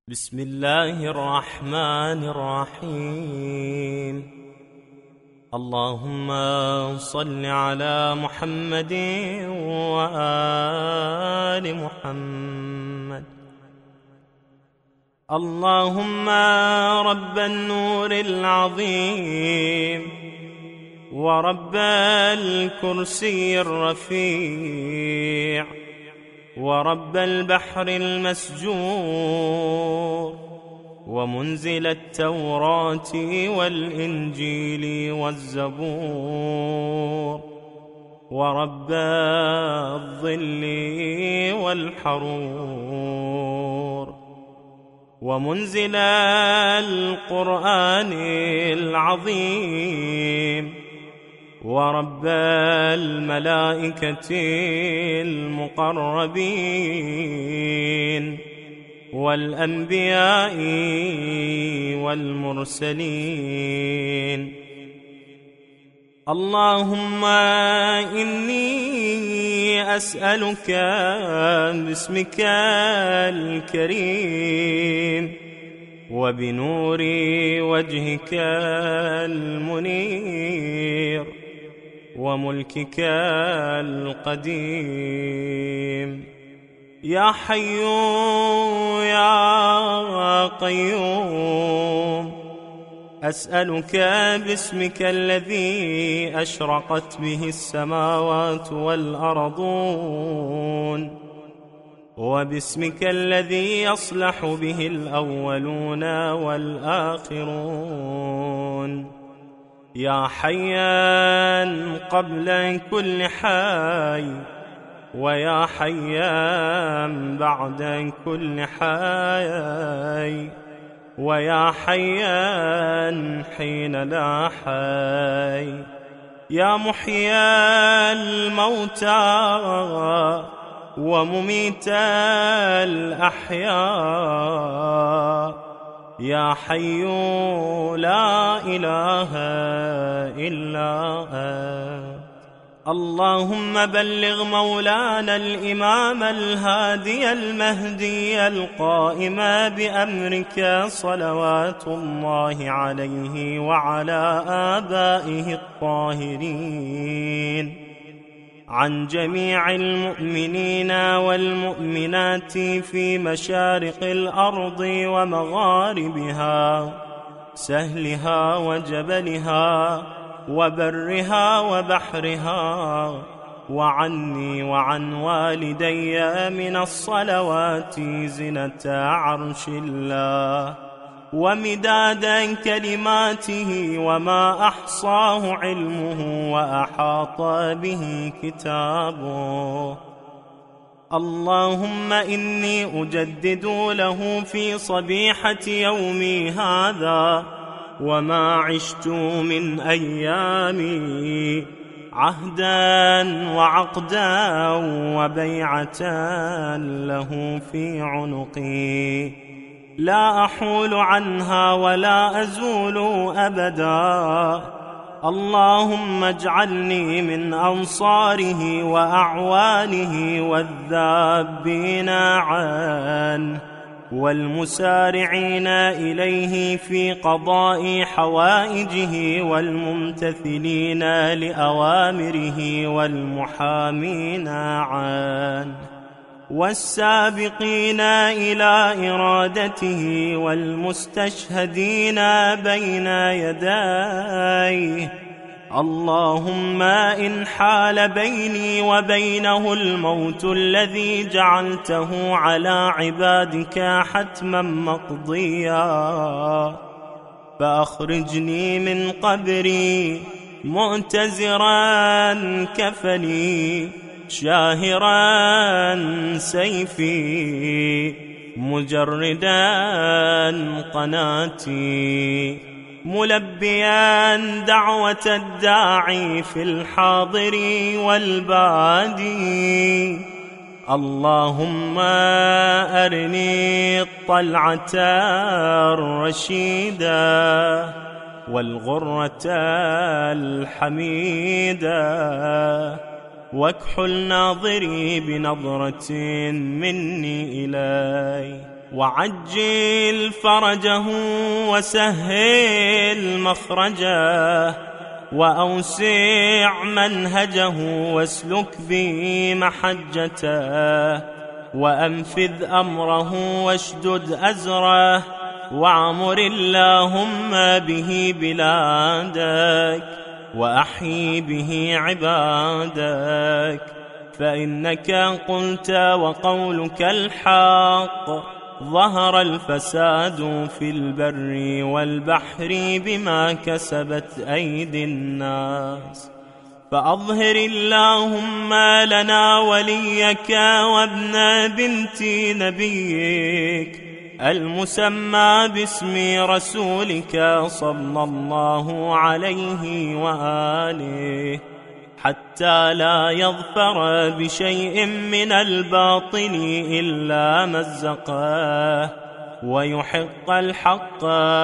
بسم الله الرحمن الرحيم. اللهم صل على محمد وآل محمد. اللهم رب النور العظيم ورب الكرسي الرفيع ورب البحر المسجور ومنزل التوراة والإنجيل والزبور ورب الظل والحرور ومنزل القرآن العظيم ورب الملائكة المقربين والأنبياء والمرسلين. اللهم إني أسألك باسمك الكريم وبنور وجهك المنير وملكك القديم، يا حي يا قيوم، أسألك باسمك الذي أشرقت به السماوات والأرضون، وباسمك الذي يصلح به الأولون والآخرون، يا حيا قبل كل حي ويا حيا بعد كل حي ويا حيا حين لا حي، يا محيي الموتى ومميت الأحياء، يا حي لا إله إلا أنت. اللهم بلغ مولانا الإمام الهادي المهدي القائم بأمرك صلوات الله عليه وعلى آبائه الطاهرين، عن جميع المؤمنين والمؤمنات في مشارق الأرض ومغاربها، سهلها وجبلها وبرها وبحرها، وعني وعن والدي من الصلوات زنة عرش الله ومداد كلماته وما أحصاه علمه وأحاط به كتابه. اللهم إني أجدد له في صبيحة يومي هذا وما عشت من أيامي عهدا وعقدا وبيعة له في عنقي لا أحول عنها ولا أزول أبدا. اللهم اجعلني من أنصاره وأعوانه والذابين عنه والمسارعين إليه في قضاء حوائجه والممتثلين لأوامره والمحامين عنه والسابقين إلى إرادته والمستشهدين بين يديه. اللهم إن حال بيني وبينه الموت الذي جعلته على عبادك حتما مقضيا فأخرجني من قبري مؤتزرا كفني شاهرا سيفي مجردا قناتي ملبيا دعوة الداعي في الحاضر والبادي. اللهم أرني الطلعة الرشيدة والغرة الحميدة واكحل ناظري بنظرة مني إلي، وعجل فرجه وسهل مخرجه، وأوسع منهجه واسلك بي محجته، وأنفذ أمره واشدد أزره، واعمر اللهم به بلادك، وأحيي به عبادك، فإنك قلت وقولك الحق، ظهر الفساد في البر والبحر بما كسبت أيدي الناس، فأظهر اللهم لنا وليك وابن بنت نبيك المسمى باسم رسولك صلى الله عليه وآله، حتى لا يظفر بشيء من الباطل إلا مزقه، ويحق الحق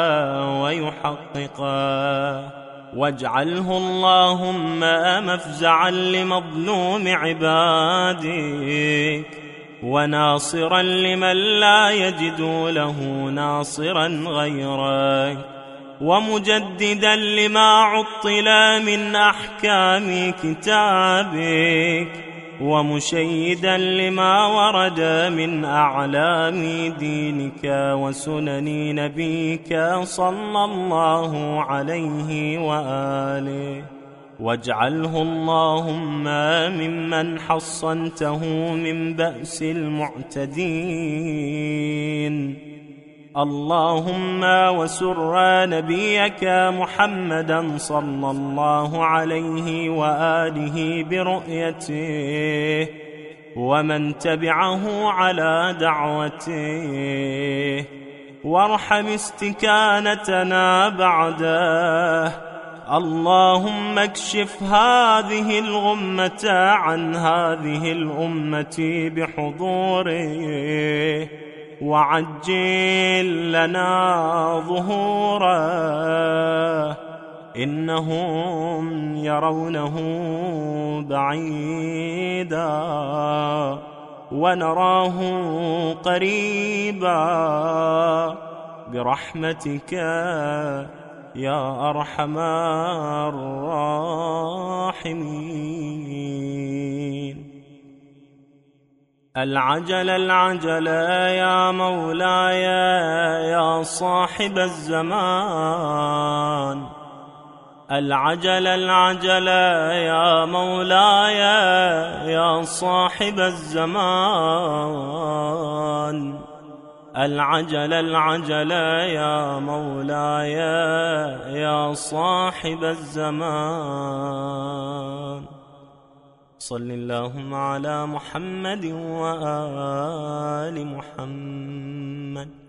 ويحققه، واجعله اللهم مفزعا لمظلوم عبادك، وناصرا لمن لا يجد له ناصرا غيرك، ومجددا لما عطل من أحكام كتابك، ومشيدا لما ورد من أعلام دينك وسنن نبيك صلى الله عليه وآله، واجعله اللهم ممن حصنته من بأس المعتدين. اللهم وسر نبيك محمدا صلى الله عليه وآله برؤيته، ومن تبعه على دعوته، وارحم استكانتنا بعده. اللهم اكشف هذه الغمة عن هذه الأمة بحضوره، وعجل لنا ظهوره، إنهم يرونه بعيدا ونراه قريبا، برحمتك يا أرحم الراحمين. العجل العجل يا مولاي يا صاحب الزمان، العجل العجل يا مولاي يا صاحب الزمان، العجل العجل يا مولاي يا صاحب الزمان. صل اللهم على محمد وآل محمد.